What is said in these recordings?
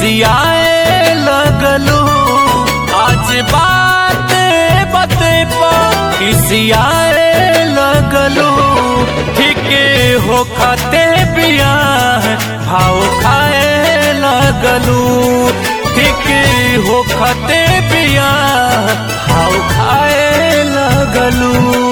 खिसियाए लगलू। आज बाते बाते पर खिसियाए लगलू। ठीके हो खाते बियाह भाव खाए लगलू। ठीके हो खाते बियाह भाव खाए लगलू।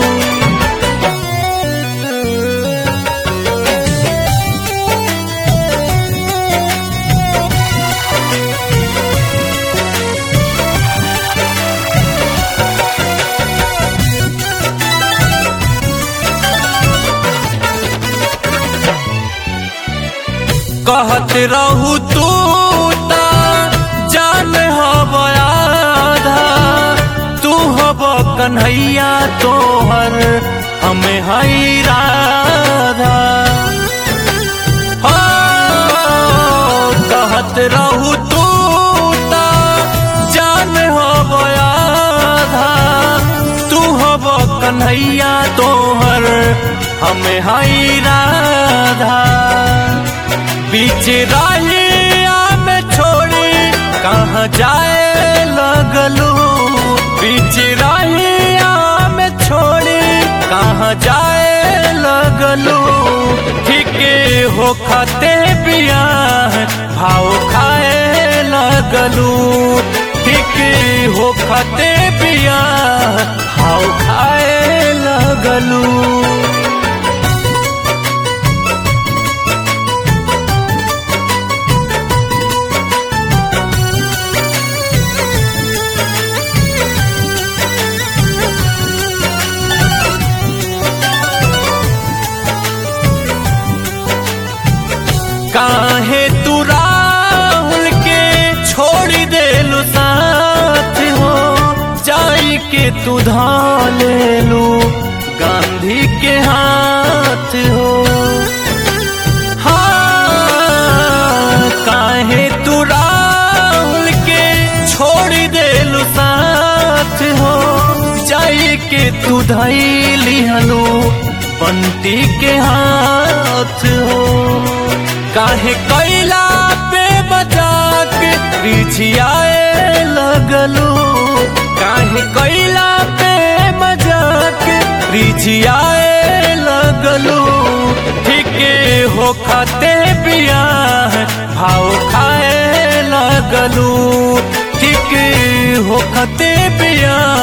कहत रहू तू ता जान हब आधा। तू हब कन्हैया तोहर हमें हई राधा। कहत रहू तू ता जान हब आधा। तू हब कन्हैया तोहर हमें हई राधा। बीच राहिया में छोड़ी कहाँ जाए लगलू। बीच राहिया में छोड़ी कहाँ जाए लगलू। ठीके हो खाते बियाह भाव खाए लगलू। ठीके हो खाते बियाह भाव खाए लगलू। काहे तू राहुल के छोड़ी देलू साथ हो। जाई के तू धालेलू गांधी के हाथ हो। हाँ काहे तू राहुल के छोड़ी देलू साथ हो। जाई के तू धैली हलू बंटी के हाथ हो। काहे कैला पे बजाक रिझियाए लगलू। काहे कैला पे मजाक रिझियाए लगलू। ठीके हो खाते बियाह भाव खाए लगलू। ठीके हो खाते बियाह